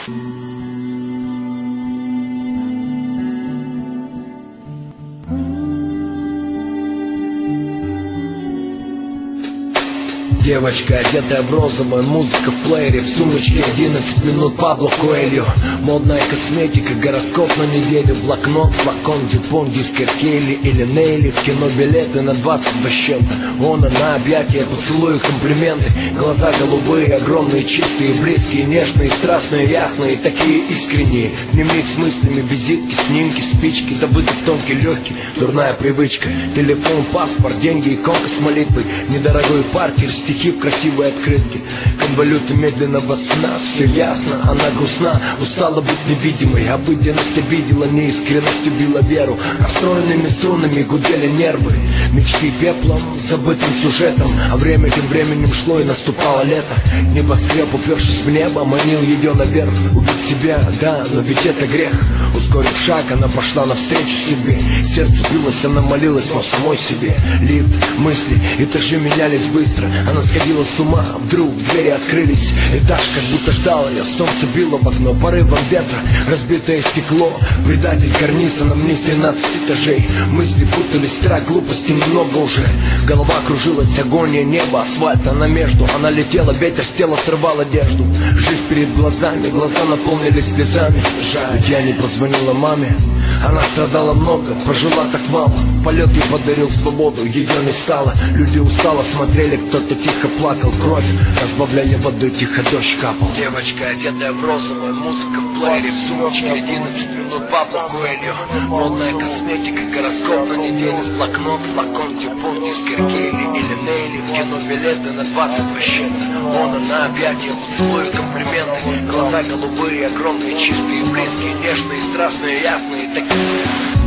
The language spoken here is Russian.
Девочка, одетая в розовое, музыка в плеере, в сумочке 11 минут Пабло Коэльо. Модная косметика, гороскоп на неделю, блокнот, флакон, дюпон, дискер Келли или Нейли. В кино билеты на 22 с чем-то. Он, она, объятия, поцелуи, комплименты. Глаза голубые, огромные, чистые, близкие, нежные, страстные, ясные, такие искренние. Дневник с мыслями, визитки, снимки, спички, добытый тонкий, легкий, дурная привычка. Телефон, паспорт, деньги, иконка с молитвой, недорогой паркер, стихи в красивой открытке. Конволюты медленного сна, все ясно, она грустна, устала быть невидимой. Обыденность обидела, неискренность убила веру. Расстроенными струнами гудели нервы. Мечты пеплом, забытым сюжетом. А время тем временем шло и наступало лето. Небоскреб, упершись в небо, манил ее наверх. Убить себя, да, но ведь это грех. Ускорив шаг, она пошла навстречу себе. Сердце билось, она молилась, но самой себе. Лифт, мысли, этажи менялись быстро. Она сходила с ума, вдруг двери открылись. Этаж как будто ждал ее, солнце било в окно порывом ветра, разбитое стекло. Предатель карниз, она вниз 13 этажей. Мысли путались, страх, глупости немного уже. Голова кружилась, агония, небо, асфальт, она между. Она летела, ветер с тела срывал одежду. Жизнь перед глазами, глаза наполнились слезами. Ведь я не позвонила маме. Она страдала много, прожила так мало. Полет ей подарил свободу, ее не стало. Люди устало смотрели, кто-то тихо плакал. Кровь, разбавляя водой, тихо дождь капал. Девочка, одетая в розовое, музыка в плеере, в сумочке 11 минут Пабло Коэльо. Модная косметика, гороскоп на неделю, блокнот, флакон, дюпон, дискер Келли или Нейли. В кино билеты на 20 с чем-то. Он, она, объятия, поцелуи, комплименты. Глаза голубые, огромные, чистые, близкие, нежные, страстные, ясные, такие.